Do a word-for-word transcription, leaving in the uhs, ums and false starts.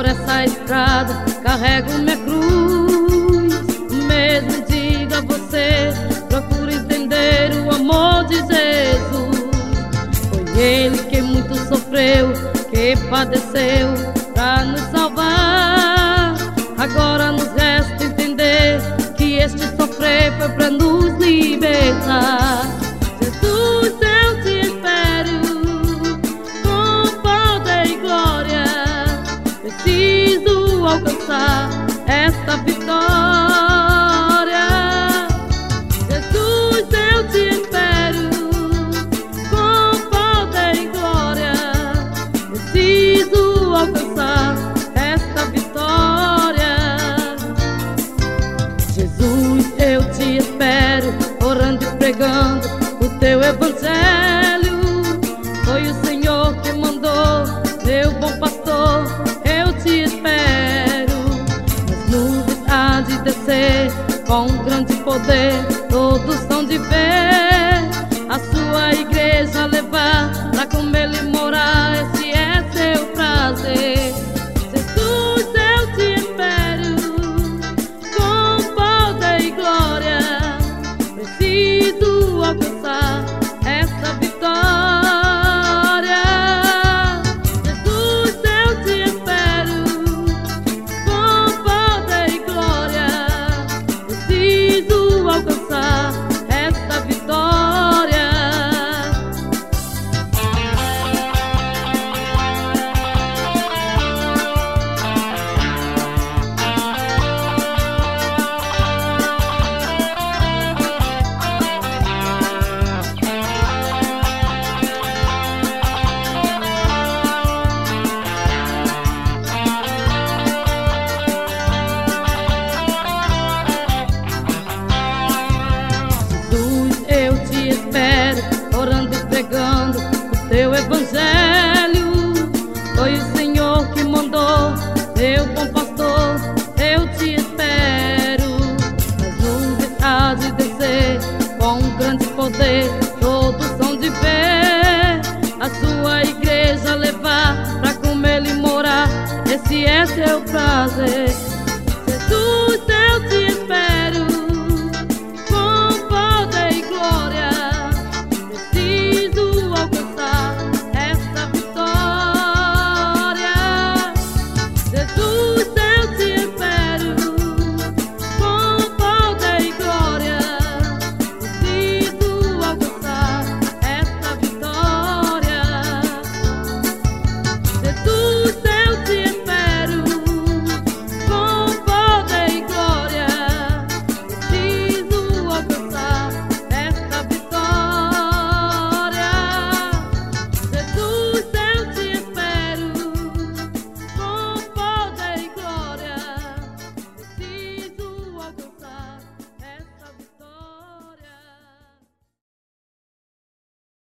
por essa estrada carrego minha cruz. Mesmo diga a você, procure entender o amor de Jesus. Foi Ele que muito sofreu, que padeceu pra nos salvar. Agora nos resta entender que este sofrer foi pra nos libertar. Jesus, eu te espero com poder e glória. Preciso alcançar esta vitória. Jesus, eu te espero com poder e glória. Preciso alcançar esta vitória. Jesus, eu te espero, orando e pregando o teu evangelho. Foi o Senhor que mandou, meu bom pastor, eu te espero. As nuvens há de descer com grande poder, todos são de ver a sua igreja levar pra com Ele morar. Esse é seu prazer. Jesus, eu te espero com poder e glória. Preciso alcançar essa vitória. Jesus, eu te espero com poder e glória. Preciso alcançar essa vitória. Orando e pregando o teu evangelho. Foi o Senhor que mandou, meu bom pastor, eu te espero. As nuvens há de descer com grande poder, todos são de ver a sua igreja levar pra com Ele morar. Esse é seu prazer.